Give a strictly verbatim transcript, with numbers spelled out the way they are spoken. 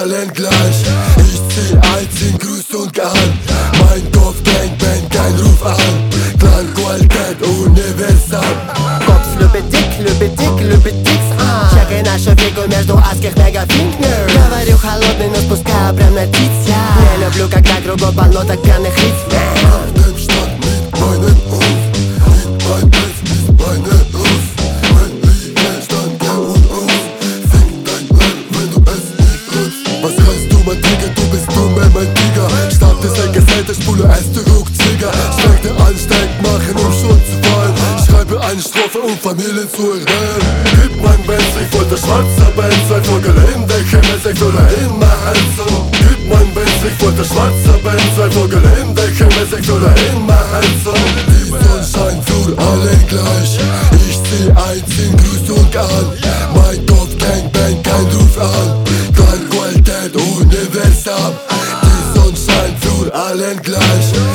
allen gleich. Ich zieh ein, zieh grüßt und geheim. Mein Kopf Gangbang, kein Ruf an. Clan Qualität universal. Cops любит дик, любит дик, любит дикс. Чекай нашу фигу между адских мегафингер. Говорю холодный, но спускаю прям на тиц. Не люблю, когда кругом полно так пьяных лиц. Dem Stadt mit meinen Ruf. Mit mein Bett ist meine Ruf. Wenn wir stand der und auf. Fick dein Leben, wenn du es nicht rufst. Was heißt du, mein Tiger, du bist du, mein, mein Tiger. Stadt ist ein Gesetz, Spule, erste Ruckzieger. Steig dir an, steig machen, um schon zu fallen. Schreibe eine Strophe, um Familien zu erhöhen. Gib mein Benz, ich wollte schwarzer Benz. Ein Vogel in der Himmel, ich würde immer helfen. Gib mein Benz, ich wollte schwarzer Benz. Ein Vogel in der Himmel, ich würde immer helfen. Die Sonne scheint für alle gleich. Ich zieh ein, zieh grüßt und an. Mein Kopf Gangbang, kein Ruf an. Kein Qualität universal. Die Sonne scheint für allen gleich.